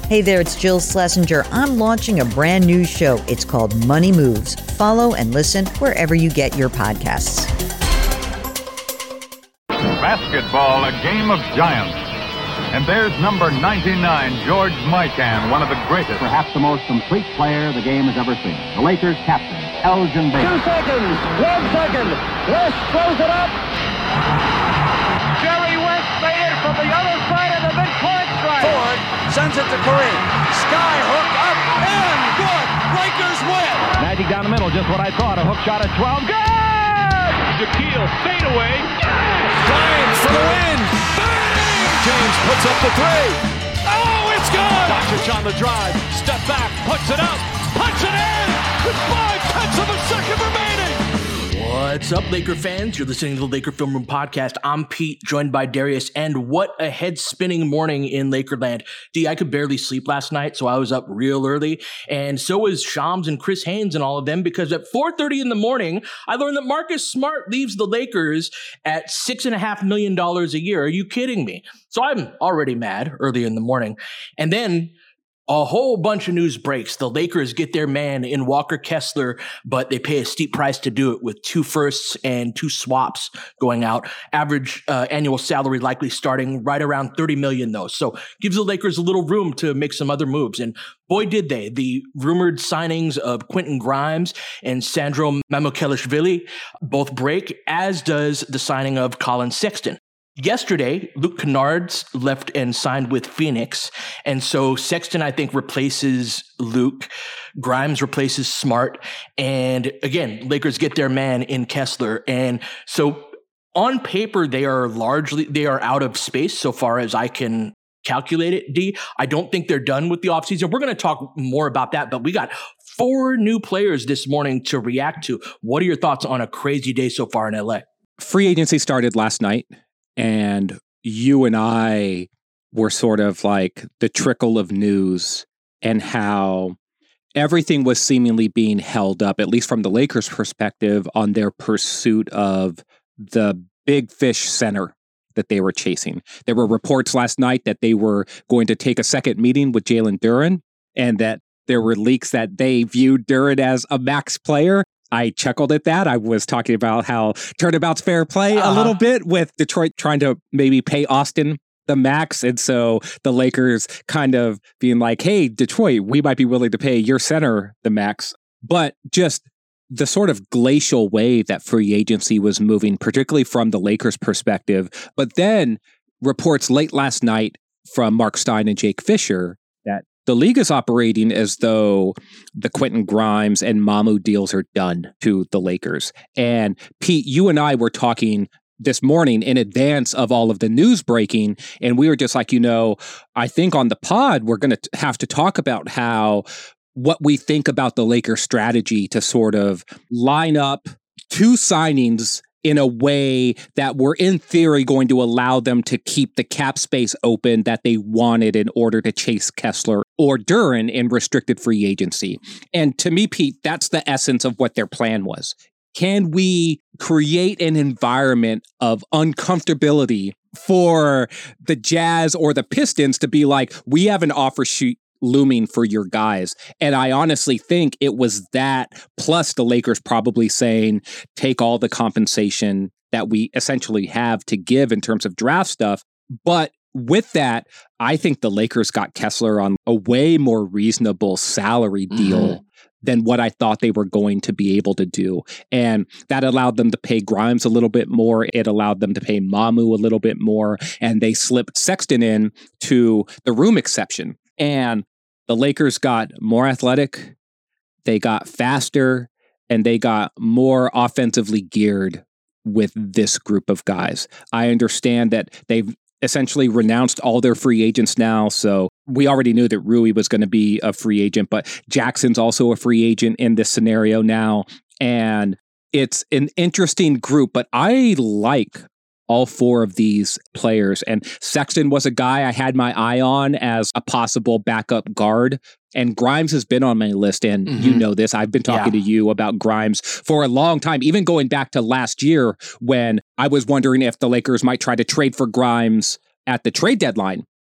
Hey there, it's Jill Schlesinger. I'm launching a brand new show. It's called Money Moves. Follow and listen wherever you get your podcasts. Basketball, a game of giants. And there's number 99, George Mikan, one of the greatest. Perhaps the most complete player the game has ever seen. The Lakers captain, Elgin Baylor. 2 seconds, 1 second. West throws it up. Jerry West made it from the other side of the midcourt stripe. Ford sends it to Kareem. Sky hook up and good. Lakers win. Magic down the middle, just what I thought. A hook shot at 12. Good! Shaquille fade away. Bryant for the win. Bang! James puts up the three. Oh, it's good! Doncic on the drive. Step back. Puts it up. Puts it in. With 5/10 of a second remaining. What's up, Laker fans? You're listening to the Laker Film Room Podcast. I'm Pete, joined by Darius, and what a head-spinning morning in Lakerland. I could barely sleep last night, so I was up real early, and so was Shams and Chris Haynes and all of them, because at 4:30 in the morning, I learned that Marcus Smart leaves the Lakers at $6.5 million a year. Are you kidding me? So I'm already mad early in the morning. And then a whole bunch of news breaks. The Lakers get their man in Walker Kessler, but they pay a steep price to do it with 2 firsts and 2 swaps going out. Average annual salary likely starting right around $30 million, though. So gives the Lakers a little room to make some other moves. And boy, did they. The rumored signings of Quentin Grimes and Sandro Mamukelashvili both break, as does the signing of Colin Sexton. Yesterday, Luke Kennard left and signed with Phoenix, and so Sexton, I think, replaces Luke. Grimes replaces Smart, and again, Lakers get their man in Kessler. And so on paper, they are out of space so far as I can calculate it, D. I don't think they're done with the offseason. We're going to talk more about that, but we got 4 new players this morning to react to. What are your thoughts on a crazy day so far in LA? Free agency started last night. And you and I were sort of like the trickle of news, and how everything was seemingly being held up, at least from the Lakers' perspective, on their pursuit of the big fish center that they were chasing. There were reports last night that they were going to take a second meeting with Jalen Duren, and that there were leaks that they viewed Duren as a max player. I chuckled at that. I was talking about how turnabout's fair play a little bit, with Detroit trying to maybe pay Austin the max. And so the Lakers kind of being like, hey, Detroit, we might be willing to pay your center the max. But just the sort of glacial way that free agency was moving, particularly from the Lakers' perspective. But then reports late last night from Mark Stein and Jake Fisher that the league is operating as though the Quentin Grimes and Mamu deals are done to the Lakers. And Pete, you and I were talking this morning in advance of all of the news breaking, and we were just like, I think on the pod, we're going to have to talk about what we think about the Lakers strategy to sort of line up 2 signings in a way that were in theory going to allow them to keep the cap space open that they wanted in order to chase Kessler or Duren in restricted free agency. And to me, Pete, that's the essence of what their plan was. Can we create an environment of uncomfortability for the Jazz or the Pistons to be like, we have an offer sheet looming for your guys? And I honestly think it was that, plus the Lakers probably saying, take all the compensation that we essentially have to give in terms of draft stuff. But with that, I think the Lakers got Kessler on a way more reasonable salary deal than what I thought they were going to be able to do. And that allowed them to pay Grimes a little bit more. It allowed them to pay Mamu a little bit more. And they slipped Sexton in to the room exception. And the Lakers got more athletic, they got faster, and they got more offensively geared with this group of guys. I understand that they've essentially renounced all their free agents now. So we already knew that Rui was going to be a free agent, but Jackson's also a free agent in this scenario now. And it's an interesting group, but I like all 4 of these players. And Sexton was a guy I had my eye on as a possible backup guard. And Grimes has been on my list. And you know this, I've been talking to you about Grimes for a long time, even going back to last year when I was wondering if the Lakers might try to trade for Grimes at the trade deadline.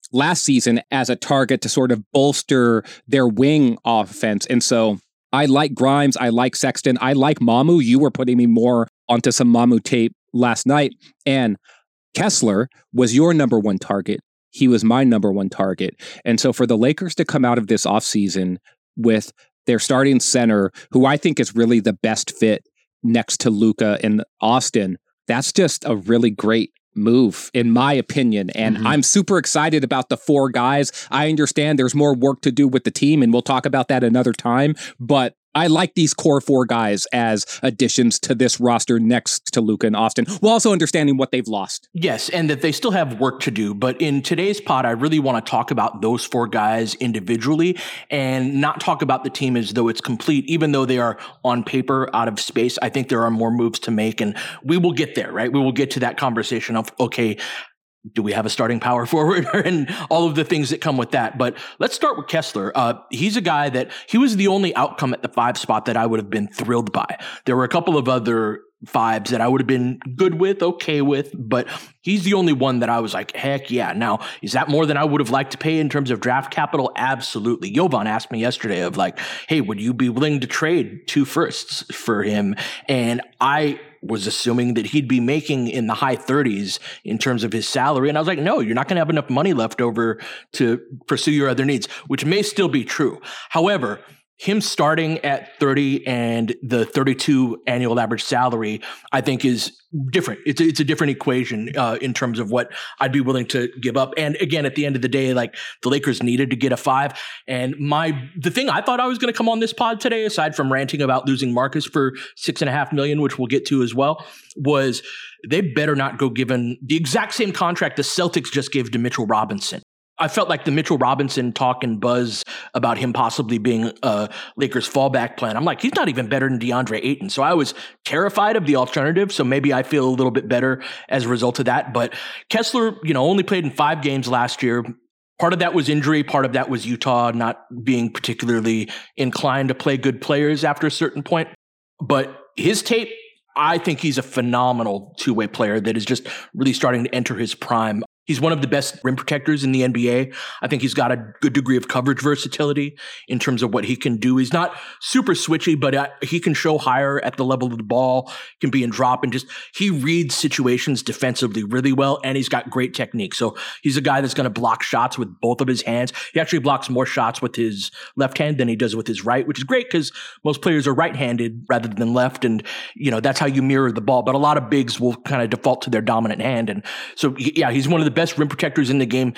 last season as a target to sort of bolster their wing offense. And so I like Grimes. I like Sexton. I like Mamu. You were putting me more onto some Mamu tape last night. And Kessler was your number one target. He was my number one target. And so for the Lakers to come out of this offseason with their starting center, who I think is really the best fit next to Luka in Austin, that's just a really great move, in my opinion. And I'm super excited about the 4 guys. I understand there's more work to do with the team, and we'll talk about that another time. But I like these core 4 guys as additions to this roster next to Luka and Austin, while also understanding what they've lost. Yes, and that they still have work to do. But in today's pod, I really want to talk about those 4 guys individually and not talk about the team as though it's complete, even though they are on paper out of space. I think there are more moves to make, and we will get there, right? We will get to that conversation of, okay, do we have a starting power forward and all of the things that come with that? But let's start with Kessler. He's a guy that he was the only outcome at the 5 spot that I would have been thrilled by. There were a couple of other 5s that I would have been good with, okay with, but he's the only one that I was like, heck yeah. Now, is that more than I would have liked to pay in terms of draft capital? Absolutely. Jovan asked me yesterday of like, hey, would you be willing to trade 2 firsts for him? And I was assuming that he'd be making in the high 30s in terms of his salary. And I was like, no, you're not going to have enough money left over to pursue your other needs, which may still be true. However, him starting at 30 and the 32 annual average salary, I think is different. It's a different equation in terms of what I'd be willing to give up. And again, at the end of the day, like the Lakers needed to get a 5. And the thing I thought I was going to come on this pod today, aside from ranting about losing Marcus for $6.5 million, which we'll get to as well, was they better not go given the exact same contract the Celtics just gave to Mitchell Robinson. I felt like the Mitchell Robinson talk and buzz about him possibly being a Lakers fallback plan. I'm like, he's not even better than DeAndre Ayton. So I was terrified of the alternative. So maybe I feel a little bit better as a result of that. But Kessler, only played in 5 games last year. Part of that was injury. Part of that was Utah not being particularly inclined to play good players after a certain point. But his tape, I think he's a phenomenal 2-way player that is just really starting to enter his prime. He's one of the best rim protectors in the NBA. I think he's got a good degree of coverage versatility in terms of what he can do. He's not super switchy, but he can show higher at the level of the ball, can be in drop, and he reads situations defensively really well, and he's got great technique. So he's a guy that's going to block shots with both of his hands. He actually blocks more shots with his left hand than he does with his right, which is great because most players are right-handed rather than left, and that's how you mirror the ball. But a lot of bigs will kind of default to their dominant hand, and so yeah, he's one of the best rim protectors in the game.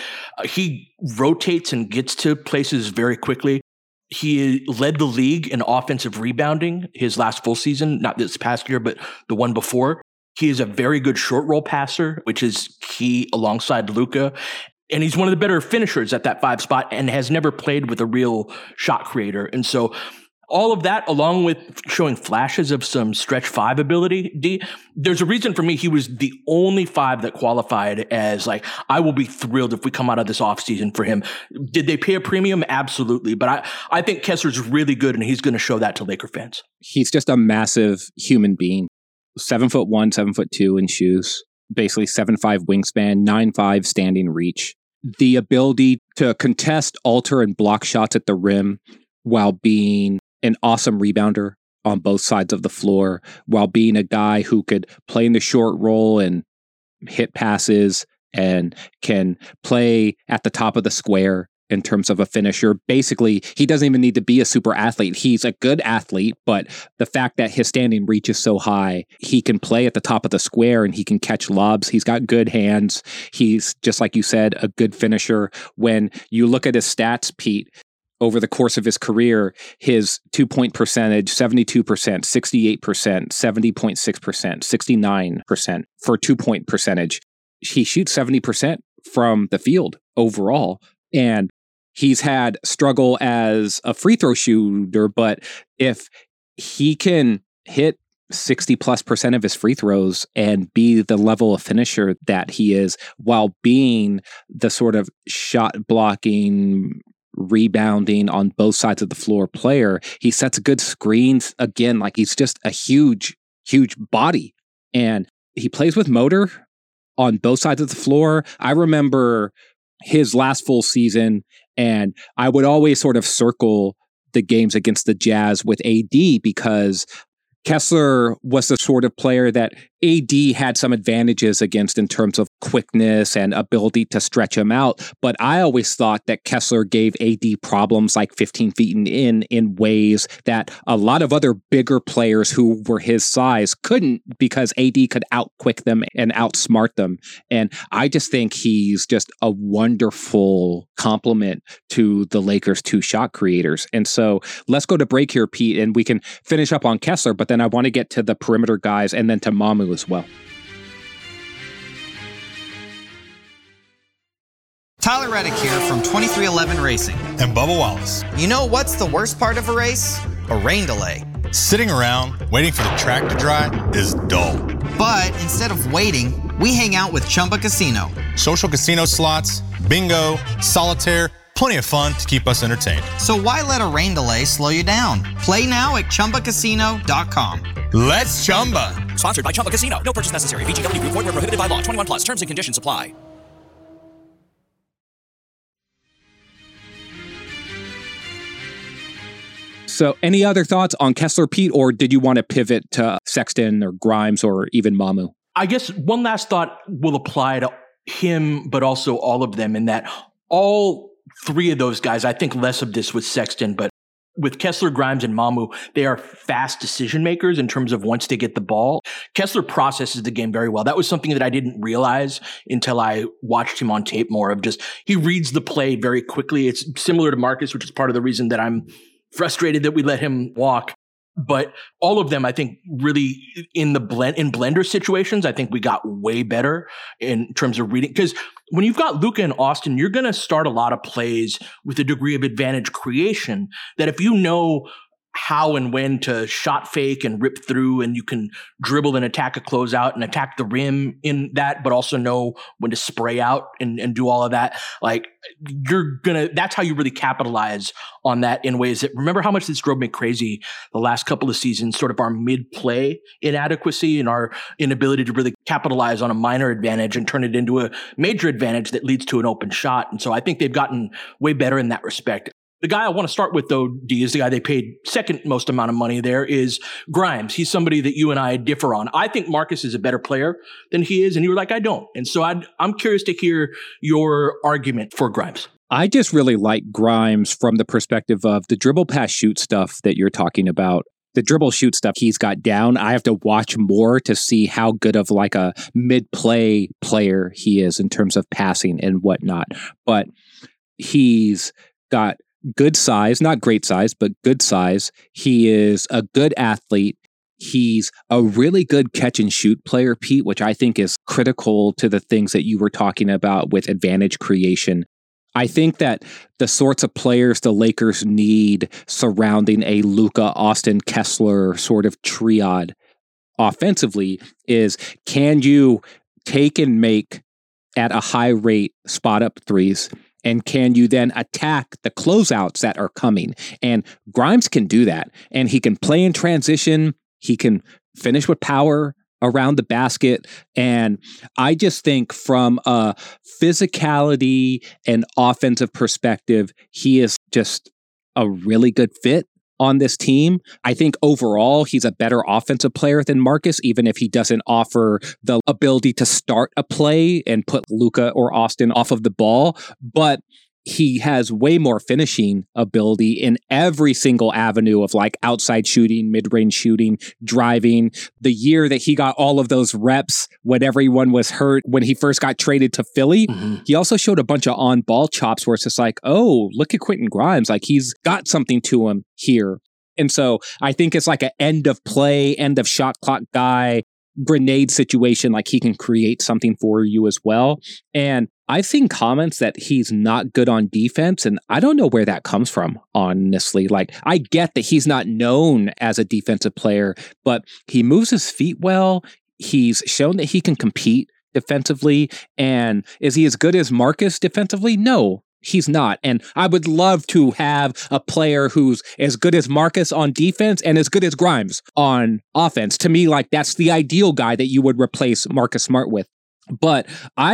He rotates and gets to places very quickly. He led the league in offensive rebounding his last full season, not this past year, but the one before. He is a very good short roll passer, which is key alongside Luka. And he's one of the better finishers at that 5 spot and has never played with a real shot creator. And so all of that, along with showing flashes of some stretch 5 ability, there's a reason for me he was the only 5 that qualified as like, I will be thrilled if we come out of this offseason for him. Did they pay a premium? Absolutely. But I think Kessler's really good, and he's going to show that to Laker fans. He's just a massive human being. 7'1", 7'2" in shoes, basically 7'5" wingspan, 9'5" standing reach. The ability to contest, alter, and block shots at the rim while being an awesome rebounder on both sides of the floor, while being a guy who could play in the short roll and hit passes and can play at the top of the square in terms of a finisher. Basically, he doesn't even need to be a super athlete. He's a good athlete, but the fact that his standing reach is so high, he can play at the top of the square and he can catch lobs. He's got good hands. He's, just like you said, a good finisher. When you look at his stats, Pete, over the course of his career, his 2-point percentage, 72%, 68%, 70.6%, 69% for 2-point percentage. He shoots 70% from the field overall. And he's had struggle as a free throw shooter, but if he can hit 60+% of his free throws and be the level of finisher that he is, while being the sort of shot blocking, rebounding on both sides of the floor player, he sets good screens. Again, like he's just a huge body, and he plays with motor on both sides of the floor. I remember his last full season, and I would always sort of circle the games against the Jazz with AD because Kessler was the sort of player that AD had some advantages against in terms of quickness and ability to stretch him out. But I always thought that Kessler gave AD problems like 15 feet in ways that a lot of other bigger players who were his size couldn't, because AD could outquick them and outsmart them. And I just think he's just a wonderful complement to the Lakers' two shot creators. And so let's go to break here, Pete, and we can finish up on Kessler, but then I want to get to the perimeter guys and then to Mamu as well. Tyler Reddick here from 2311 Racing. And Bubba Wallace. You know what's the worst part of a race? A rain delay. Sitting around waiting for the track to dry is dull. But instead of waiting, we hang out with Chumba Casino. Social casino slots, bingo, solitaire, plenty of fun to keep us entertained. So why let a rain delay slow you down? Play now at ChumbaCasino.com. Let's Chumba. Sponsored by Chumba Casino. No purchase necessary. VGW Group. Void where prohibited by law. 21 plus. Terms and conditions apply. So any other thoughts on Kessler, Pete, or did you want to pivot to Sexton or Grimes or even Mamu? I guess one last thought will apply to him, but also all of them, in that all three of those guys, I think less of this with Sexton, but with Kessler, Grimes, and Mamu, they are fast decision makers in terms of once they get the ball. Kessler processes the game very well. That was something that I didn't realize until I watched him on tape more, of just, he reads the play very quickly. It's similar to Marcus, which is part of the reason that I'm frustrated that we let him walk. But all of them, I think, really in blender situations, I think we got way better in terms of reading. Because when you've got Luka and Austin, you're going to start a lot of plays with a degree of advantage creation that if you know how and when to shot fake and rip through, and you can dribble and attack a closeout and attack the rim in that, but also know when to spray out and do all of that. Like, that's how you really capitalize on that in ways that, remember how much this drove me crazy the last couple of seasons, sort of our mid-play inadequacy and our inability to really capitalize on a minor advantage and turn it into a major advantage that leads to an open shot. And so I think they've gotten way better in that respect. The guy I want to start with, though, D, is the guy they paid second most amount of money there, is Grimes. He's somebody that you and I differ on. I think Marcus is a better player than he is, and you were like, I don't. And so I'm curious to hear your argument for Grimes. I just really like Grimes from the perspective of the dribble pass shoot stuff that you're talking about. The dribble shoot stuff he's got down. I have to watch more to see how good of like a mid-play player he is in terms of passing and whatnot. But he's got good size, not great size, but good size. He is a good athlete. He's a really good catch and shoot player, Pete, which I think is critical to the things that you were talking about with advantage creation. I think that the sorts of players the Lakers need surrounding a Luka, Austin, Kessler sort of triad offensively is, can you take and make at a high rate spot up threes? And can you then attack the closeouts that are coming? And Grimes can do that. And he can play in transition. He can finish with power around the basket. And I just think from a physicality and offensive perspective, he is just a really good fit on this team. I think overall, he's a better offensive player than Marcus, even if he doesn't offer the ability to start a play and put Luka or Austin off of the ball. But he has way more finishing ability in every single avenue of like outside shooting, mid-range shooting, driving. The year that he got all of those reps when everyone was hurt, when he first got traded to Philly, he also showed a bunch of on-ball chops where it's just like, oh, look at Quentin Grimes. Like, he's got something to him here. And so I think it's like an end of play, end of shot clock guy, grenade situation. Like, he can create something for you as well. And I've seen comments that he's not good on defense, and I don't know where that comes from, honestly. Like, I get that he's not known as a defensive player, but he moves his feet well. He's shown that he can compete defensively. And is he as good as Marcus defensively? No, he's not. And I would love to have a player who's as good as Marcus on defense and as good as Grimes on offense. To me, like, that's the ideal guy that you would replace Marcus Smart with. But I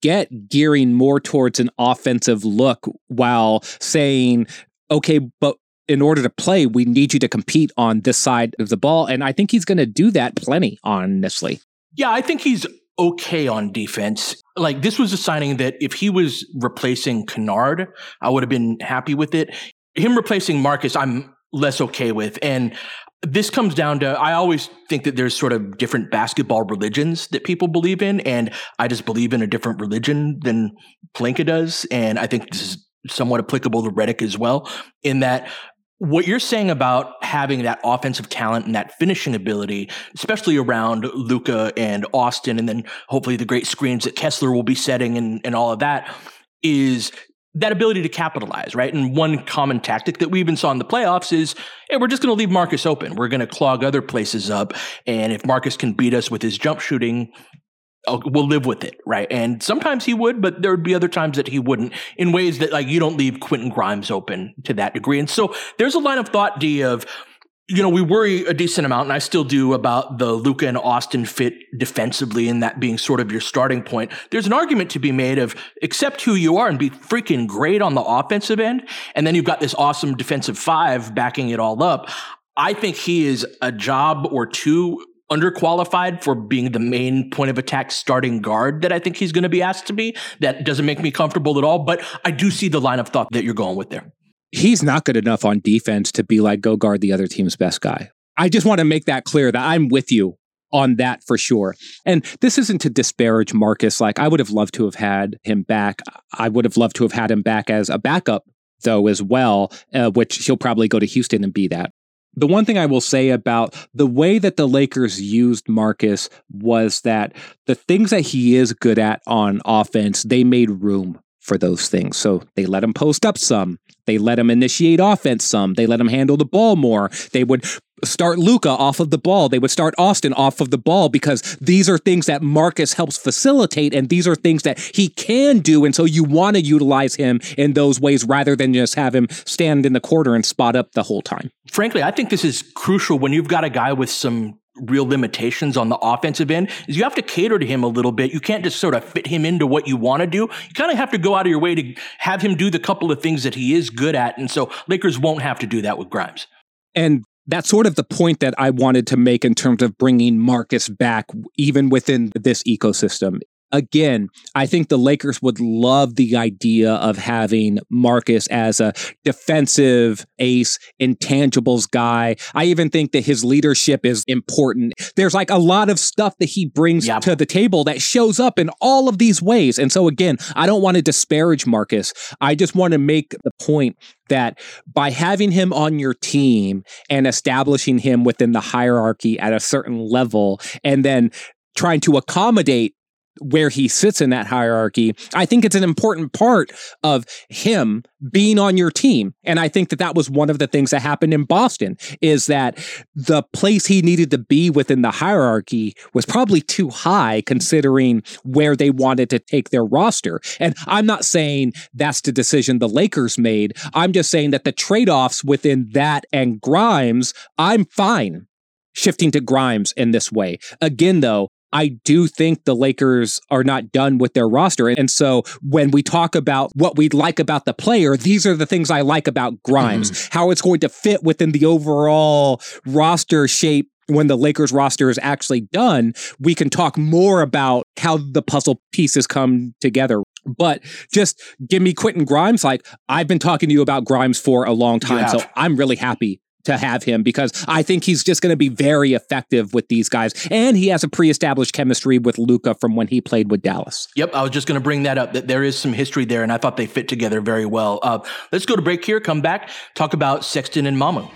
get gearing more towards an offensive look while saying, okay, but in order to play, we need you to compete on this side of the ball. And I think he's going to do that plenty, honestly. Yeah, I think he's okay on defense. Like, this was a signing that if he was replacing Kennard, I would have been happy with it. Him replacing Marcus, I'm less okay with. And this comes down to, I always think that there's sort of different basketball religions that people believe in, and I just believe in a different religion than Pelinka does. And I think this is somewhat applicable to Redick as well, in that what you're saying about having that offensive talent and that finishing ability, especially around Luka and Austin, and then hopefully the great screens that Kessler will be setting and all of that, is that ability to capitalize, right? And one common tactic that we even saw in the playoffs is, hey, we're just going to leave Marcus open. We're going to clog other places up. And if Marcus can beat us with his jump shooting, we'll live with it, right? And sometimes he would, but there would be other times that he wouldn't, in ways that, like, you don't leave Quentin Grimes open to that degree. And so there's a line of thought, D, of, you know, we worry a decent amount, and I still do, about the Luka and Austin fit defensively, and that being sort of your starting point. There's an argument to be made of accept who you are and be freaking great on the offensive end, and then you've got this awesome defensive five backing it all up. I think he is a job or two underqualified for being the main point of attack starting guard that I think he's going to be asked to be. That doesn't make me comfortable at all, but I do see the line of thought that you're going with there. He's not good enough on defense to be like, go guard the other team's best guy. I just want to make that clear that I'm with you on that for sure. And this isn't to disparage Marcus. Like, I would have loved to have had him back. I would have loved to have had him back as a backup, though, as well, which he'll probably go to Houston and be that. The one thing I will say about the way that the Lakers used Marcus was that the things that he is good at on offense, they made room for those things. So they let him post up some. They let him initiate offense some. They let him handle the ball more. They would start Luka off of the ball. They would start Austin off of the ball, because these are things that Marcus helps facilitate, and these are things that he can do. And so you want to utilize him in those ways rather than just have him stand in the corner and spot up the whole time. Frankly, I think this is crucial when you've got a guy with some real limitations on the offensive end, is you have to cater to him a little bit. You can't just sort of fit him into what you want to do. You kind of have to go out of your way to have him do the couple of things that he is good at. And so Lakers won't have to do that with Grimes. And that's sort of the point that I wanted to make in terms of bringing Marcus back, even within this ecosystem. Again, I think the Lakers would love the idea of having Marcus as a defensive ace, intangibles guy. I even think that his leadership is important. There's like a lot of stuff that he brings to the table that shows up in all of these ways. And so again, I don't want to disparage Marcus. I just want to make the point that by having him on your team and establishing him within the hierarchy at a certain level, and then trying to accommodate where he sits in that hierarchy, I think it's an important part of him being on your team. And I think that that was one of the things that happened in Boston, is that the place he needed to be within the hierarchy was probably too high considering where they wanted to take their roster. And I'm not saying that's the decision the Lakers made. I'm just saying that the trade-offs within that and Grimes, I'm fine shifting to Grimes in this way. Again, though, I do think the Lakers are not done with their roster. And so when we talk about what we'd like about the player, these are the things I like about Grimes, how it's going to fit within the overall roster shape. When the Lakers roster is actually done, we can talk more about how the puzzle pieces come together. But just give me Quentin Grimes. Like, I've been talking to you about Grimes for a long time, so I'm really happy to have him, because I think he's just going to be very effective with these guys. And he has a pre-established chemistry with Luka from when he played with Dallas. Yep, I was just going to bring that up, that there is some history there, and I thought they fit together very well. Let's go to break here, come back, talk about Sexton and Mamu.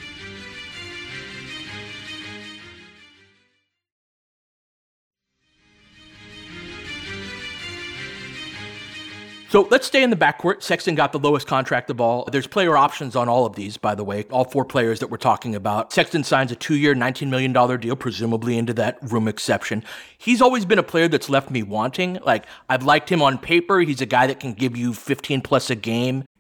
So let's stay in the backcourt. Sexton got the lowest contract of all. There's player options on all of these, by the way, all four players that we're talking about. Sexton signs a 2-year, $19 million deal, presumably into that room exception. He's always been a player that's left me wanting. Like, I've liked him on paper. He's a guy that can give you 15 plus a game.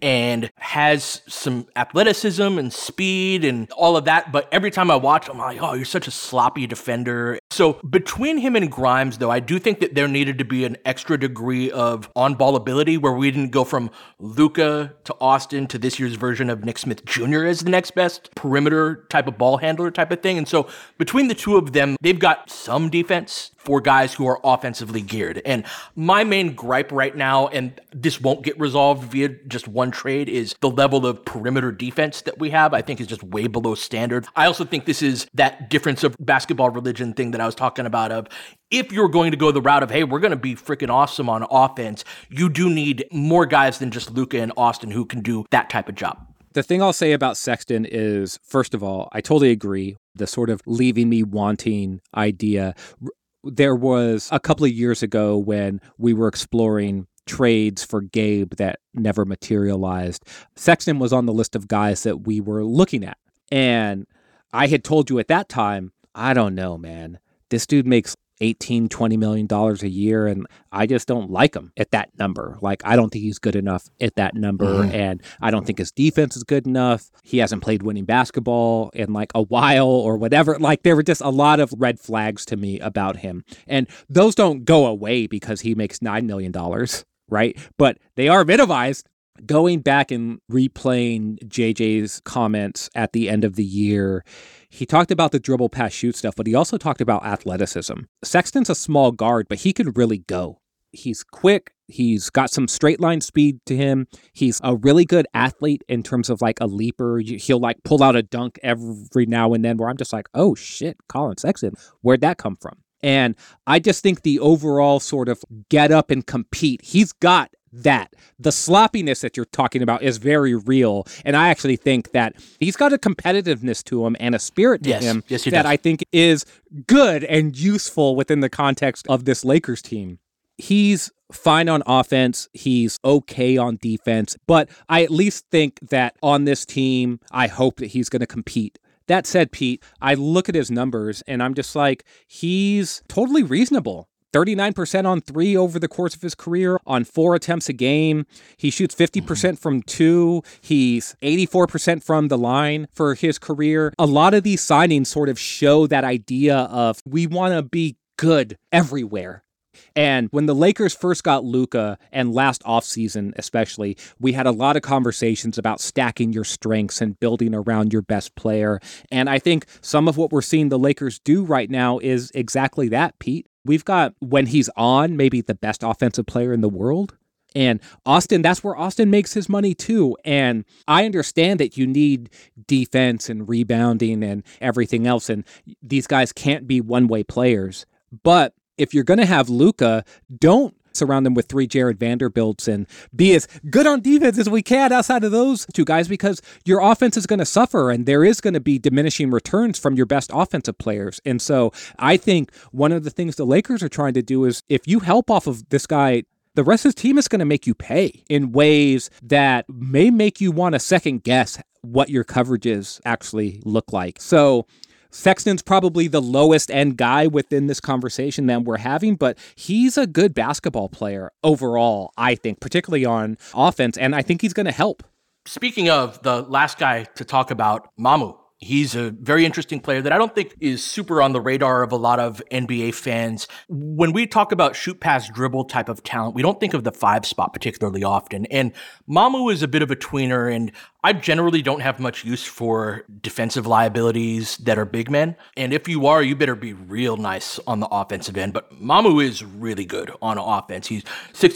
and has some athleticism and speed and all of that. But every time I watch him, I'm like, oh, you're such a sloppy defender. So between him and Grimes, though, I do think that there needed to be an extra degree of on-ball ability where we didn't go from Luka to Austin to this year's version of Nick Smith Jr. as the next best perimeter type of ball handler type of thing. And so between the two of them, they've got some defense for guys who are offensively geared. And my main gripe right now, and this won't get resolved via just one trade, is the level of perimeter defense that we have, I think is just way below standard. I also think this is that difference of basketball religion thing that I was talking about of, if you're going to go the route of, hey, we're going to be freaking awesome on offense, you do need more guys than just Luka and Austin who can do that type of job. The thing I'll say about Sexton is, first of all, I totally agree. The sort of leaving me wanting idea. There was a couple of years ago when we were exploring trades for Gabe that never materialized. Sexton was on the list of guys that we were looking at. And I had told you at that time, I don't know, man. This dude makes $18-20 million a year, and I just don't like him at that number. Like, I don't think he's good enough at that number, and I don't think his defense is good enough. He hasn't played winning basketball in like a while or whatever. Like, there were just a lot of red flags to me about him, and those don't go away because he makes $9 million, right? But they are minimized. Going back and replaying JJ's comments at the end of the year, he talked about the dribble, pass, shoot stuff, but he also talked about athleticism. Sexton's a small guard, but he can really go. He's quick. He's got some straight line speed to him. He's a really good athlete in terms of like a leaper. He'll like pull out a dunk every now and then where I'm just like, oh shit, Colin Sexton, where'd that come from? And I just think the overall sort of get up and compete, he's got that. The sloppiness that you're talking about is very real. And I actually think that he's got a competitiveness to him and a spirit to him that I think is good and useful within the context of this Lakers team. He's fine on offense. He's okay on defense. But I at least think that on this team, I hope that he's going to compete. That said, Pete, I look at his numbers and I'm just like, he's totally reasonable. 39% on 3 over the course of his career, on 4 attempts a game. He shoots 50% from 2. He's 84% from the line for his career. A lot of these signings sort of show that idea of we want to be good everywhere. And when the Lakers first got Luka, and last offseason especially, we had a lot of conversations about stacking your strengths and building around your best player. And I think some of what we're seeing the Lakers do right now is exactly that, Pete. We've got, when he's on, maybe the best offensive player in the world. And Austin, that's where Austin makes his money too. And I understand that you need defense and rebounding and everything else. And these guys can't be one-way players. But if you're going to have Luka, don't surround them with 3 Jared Vanderbilts and be as good on defense as we can outside of those 2 guys, because your offense is going to suffer and there is going to be diminishing returns from your best offensive players. And so I think one of the things the Lakers are trying to do is, if you help off of this guy, the rest of his team is going to make you pay in ways that may make you want to second guess what your coverages actually look like. So Sexton's probably the lowest end guy within this conversation that we're having, but he's a good basketball player overall, I think, particularly on offense, and I think he's going to help. Speaking of the last guy to talk about, Mamu. He's a very interesting player that I don't think is super on the radar of a lot of NBA fans. When we talk about shoot, pass, dribble type of talent, we don't think of the 5 spot particularly often. And Mamu is a bit of a tweener, and I generally don't have much use for defensive liabilities that are big men. And if you are, you better be real nice on the offensive end. But Mamu is really good on offense. He's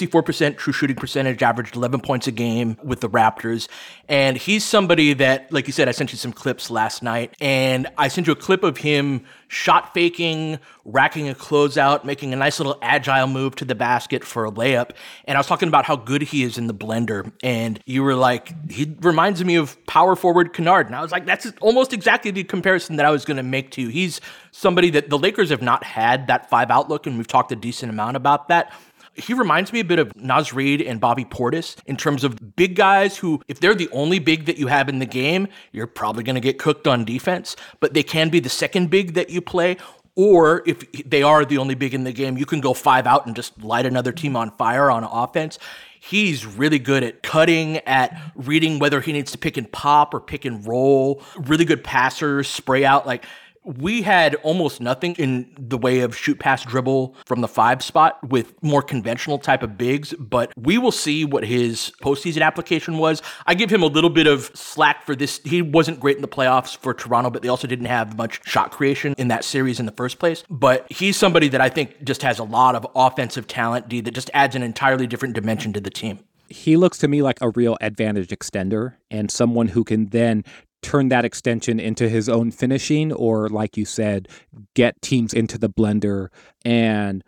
64% true shooting percentage, averaged 11 points a game with the Raptors. And he's somebody that, like you said, I sent you some clips last night, and I sent you a clip of him shot faking, racking a closeout, making a nice little agile move to the basket for a layup. And I was talking about how good he is in the blender. And you were like, he reminds me of power forward Kennard. And I was like, that's almost exactly the comparison that I was going to make to you. He's somebody that the Lakers have not had that 5 outlook, and we've talked a decent amount about that. He reminds me a bit of Naz Reid and Bobby Portis in terms of big guys who, if they're the only big that you have in the game, you're probably going to get cooked on defense, but they can be the second big that you play. Or if they are the only big in the game, you can go 5 out and just light another team on fire on offense. he's really good at cutting, at reading whether he needs to pick and pop or pick and roll, really good passer, spray out. Like, we had almost nothing in the way of shoot, pass, dribble from the 5 spot with more conventional type of bigs, but we will see what his postseason application was. I give him a little bit of slack for this. He wasn't great in the playoffs for Toronto, but they also didn't have much shot creation in that series in the first place. But he's somebody that I think just has a lot of offensive talent, that just adds an entirely different dimension to the team. He looks to me like a real advantage extender and someone who can then turn that extension into his own finishing, or like you said, get teams into the blender and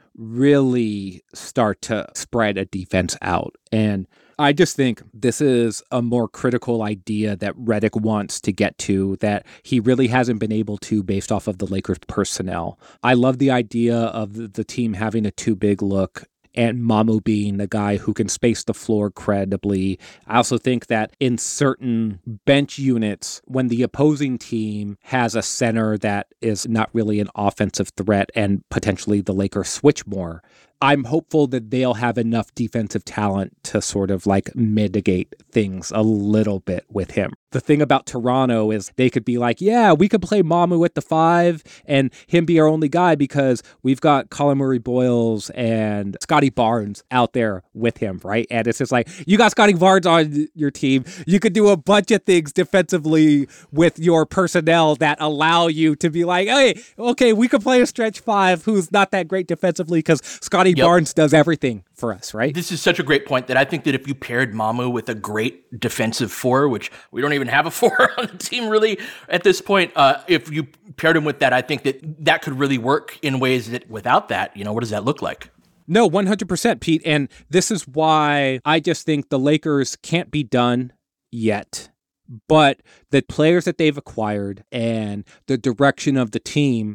really start to spread a defense out. And I just think this is a more critical idea that Redick wants to get to that he really hasn't been able to based off of the Lakers personnel. I love the idea of the team having a too big look and Mamu being the guy who can space the floor credibly. I also think that in certain bench units, when the opposing team has a center that is not really an offensive threat and potentially the Lakers switch more, I'm hopeful that they'll have enough defensive talent to sort of like mitigate things a little bit with him. The thing about Toronto is they could be like, yeah, we could play Mamu at the 5 and him be our only guy because we've got Colin Murray-Boyles and Scotty Barnes out there with him, right? And it's just like, you got Scotty Barnes on your team. You could do a bunch of things defensively with your personnel that allow you to be like, hey, okay, we could play a stretch 5 who's not that great defensively because Scotty Barnes does everything for us, right? This is such a great point that I think that if you paired Mamu with a great defensive 4, which we don't even have a 4 on the team really at this point, if you paired him with that, I think that could really work in ways that without that, what does that look like? No, 100%, Pete. And this is why I just think the Lakers can't be done yet. But the players that they've acquired and the direction of the team,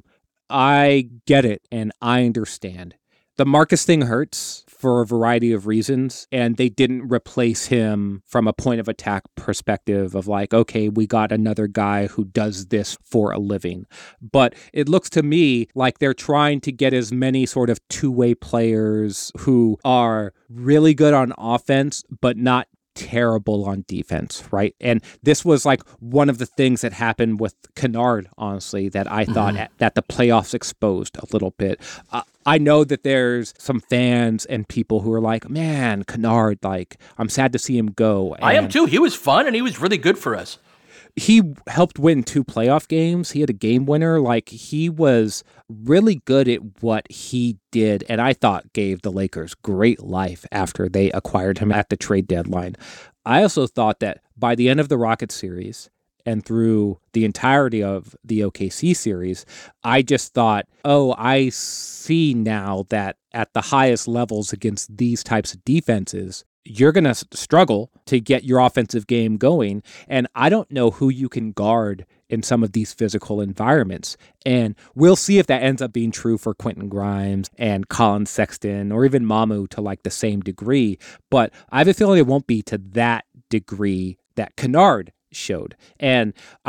I get it and I understand. The Marcus thing hurts for a variety of reasons, and they didn't replace him from a point of attack perspective of like, okay, we got another guy who does this for a living. But it looks to me like they're trying to get as many sort of two-way players who are really good on offense, but not terrible on defense, right? And this was like one of the things that happened with Kennard, honestly, that I thought that the playoffs exposed a little bit. I know that there's some fans and people who are like, man, Kennard, like, I'm sad to see him go. And I am too. He was fun and he was really good for us. He helped win 2 playoff games. He had a game winner. Like, he was really good at what he did, and I thought gave the Lakers great life after they acquired him at the trade deadline. I also thought that by the end of the Rockets series and through the entirety of the OKC series, I just thought, I see now that at the highest levels against these types of defenses, you're going to struggle to get your offensive game going. And I don't know who you can guard in some of these physical environments. And we'll see if that ends up being true for Quentin Grimes and Colin Sexton or even Mamu to like the same degree. But I have a feeling it won't be to that degree that Kennard showed. And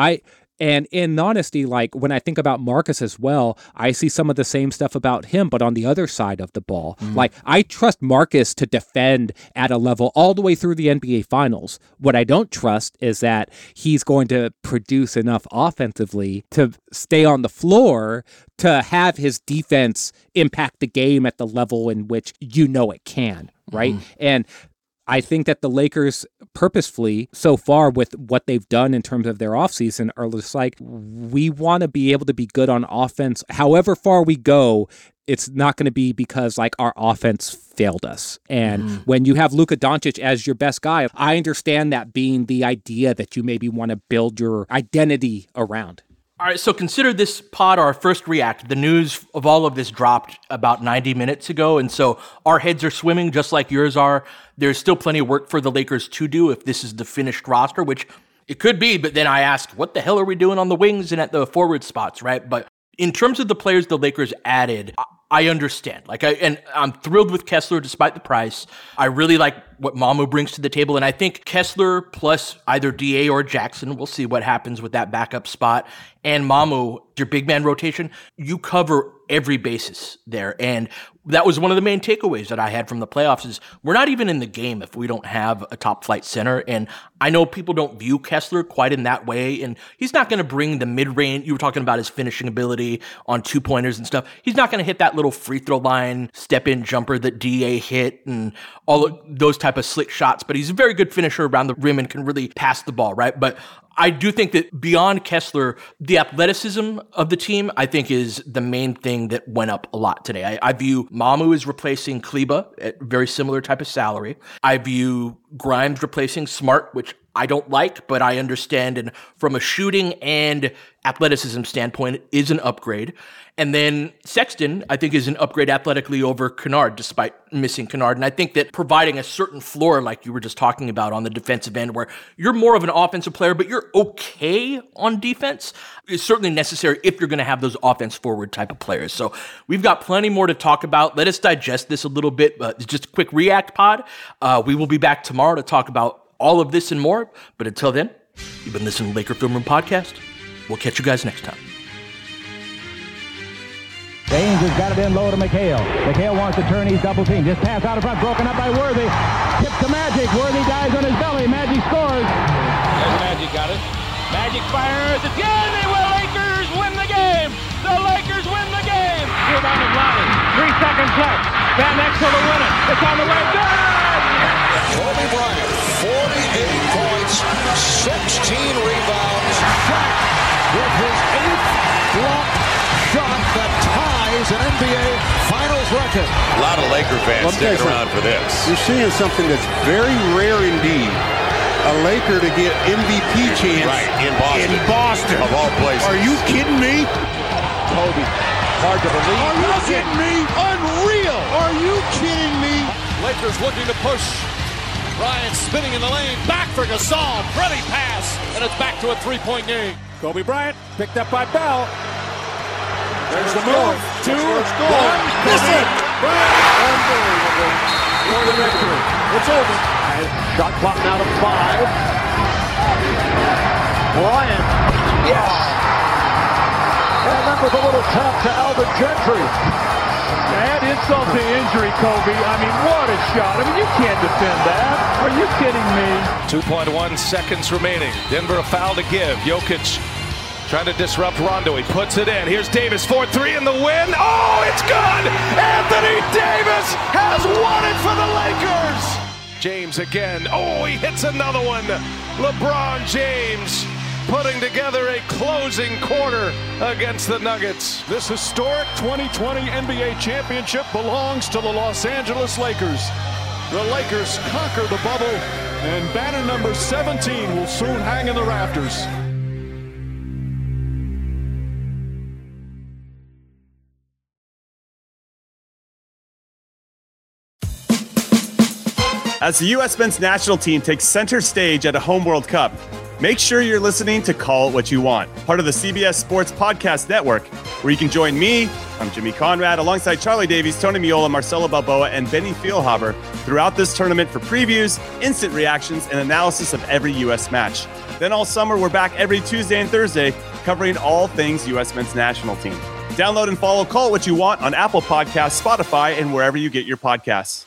in honesty, like when I think about Marcus as well, I see some of the same stuff about him, but on the other side of the ball. Like, I trust Marcus to defend at a level all the way through the NBA Finals. What I don't trust is that he's going to produce enough offensively to stay on the floor to have his defense impact the game at the level in which it can, right? And I think that the Lakers purposefully so far with what they've done in terms of their offseason are just like, we want to be able to be good on offense. However far we go, it's not going to be because like our offense failed us. And when you have Luka Doncic as your best guy, I understand that being the idea that you maybe want to build your identity around. All right, so consider this pod our first react. The news of all of this dropped about 90 minutes ago, and so our heads are swimming just like yours are. There's still plenty of work for the Lakers to do if this is the finished roster, which it could be, but then I ask, what the hell are we doing on the wings and at the forward spots, right? But in terms of the players the Lakers added, I understand. And I'm thrilled with Kessler despite the price. I really like what Mamu brings to the table, and I think Kessler plus either DA or Jackson, we'll see what happens with that backup spot, and Mamu, your big man rotation, you cover every basis there. And that was one of the main takeaways that I had from the playoffs is we're not even in the game if we don't have a top flight center. And I know people don't view Kessler quite in that way, and he's not going to bring the mid-range. You were talking about his finishing ability on 2-pointers and stuff. He's not going to hit that little free throw line step-in jumper that DA hit and all of those type of slick shots, but he's a very good finisher around the rim and can really pass the ball, right? But I do think that beyond Kessler, the athleticism of the team, I think, is the main thing that went up a lot today. I view Mamu as replacing Kleba at very similar type of salary. I view Grimes replacing Smart, which I don't like, but I understand. And from a shooting and athleticism standpoint, it is an upgrade. And then Sexton, I think, is an upgrade athletically over Kennard, despite missing Kennard. And I think that providing a certain floor, like you were just talking about on the defensive end, where you're more of an offensive player, but you're okay on defense, is certainly necessary if you're going to have those offense forward type of players. So we've got plenty more to talk about. Let us digest this a little bit. Just a quick react pod. We will be back tomorrow to talk about all of this and more. But until then, you've been listening to Laker Film Room Podcast. We'll catch you guys next time. James has got it in low to McHale. McHale wants to turn. He's double teamed. Just pass out in front. Broken up by Worthy. Tip to Magic. Worthy dies on his belly. Magic scores. There's Magic got it. Magic fires. It's good. The Lakers win the game. The Lakers win the game. Rebound of Lonnie. 3 seconds left. Van Exel to win it. It's on the way. Good. Kobe Bryant, 48 points, 16 rebounds. Shot with his 8th block shot that ties an NBA Finals record. A lot of Laker fans sticking around for this. You're seeing something that's very rare indeed. A Laker to get MVP chance in Boston. Of all places. Are you kidding me? Kobe, hard to believe. Are you kidding me? Unreal. Are you kidding me? Lakers looking to push. Bryant spinning in the lane. Back for Gasol. Pretty pass. And it's back to a 3-point game. Kobe Bryant picked up by Bell. There's the move. 2, 1. Miss it. Unbelievable. For the victory. It's over. Shot clock now to 5. Bryant. Yes. And then with a little tap to Alvin Gentry. Add insult to injury, Kobe. I mean, what a shot. I mean, you can't defend that. Are you kidding me? 2.1 seconds remaining. Denver a foul to give. Jokic trying to disrupt Rondo. He puts it in. Here's Davis, 4-3 in the win. Oh, it's good! Anthony Davis has won it for the Lakers! James again. Oh, he hits another one. LeBron James putting together a closing quarter against the Nuggets. This historic 2020 NBA championship belongs to the Los Angeles Lakers. The Lakers conquer the bubble, and banner number 17 will soon hang in the rafters. As the U.S. men's national team takes center stage at a home World Cup, make sure you're listening to Call It What You Want, part of the CBS Sports Podcast Network, where you can join me, I'm Jimmy Conrad, alongside Charlie Davies, Tony Miola, Marcelo Balboa, and Benny Feilhaber throughout this tournament for previews, instant reactions, and analysis of every U.S. match. Then all summer, we're back every Tuesday and Thursday, covering all things U.S. men's national team. Download and follow Call It What You Want on Apple Podcasts, Spotify, and wherever you get your podcasts.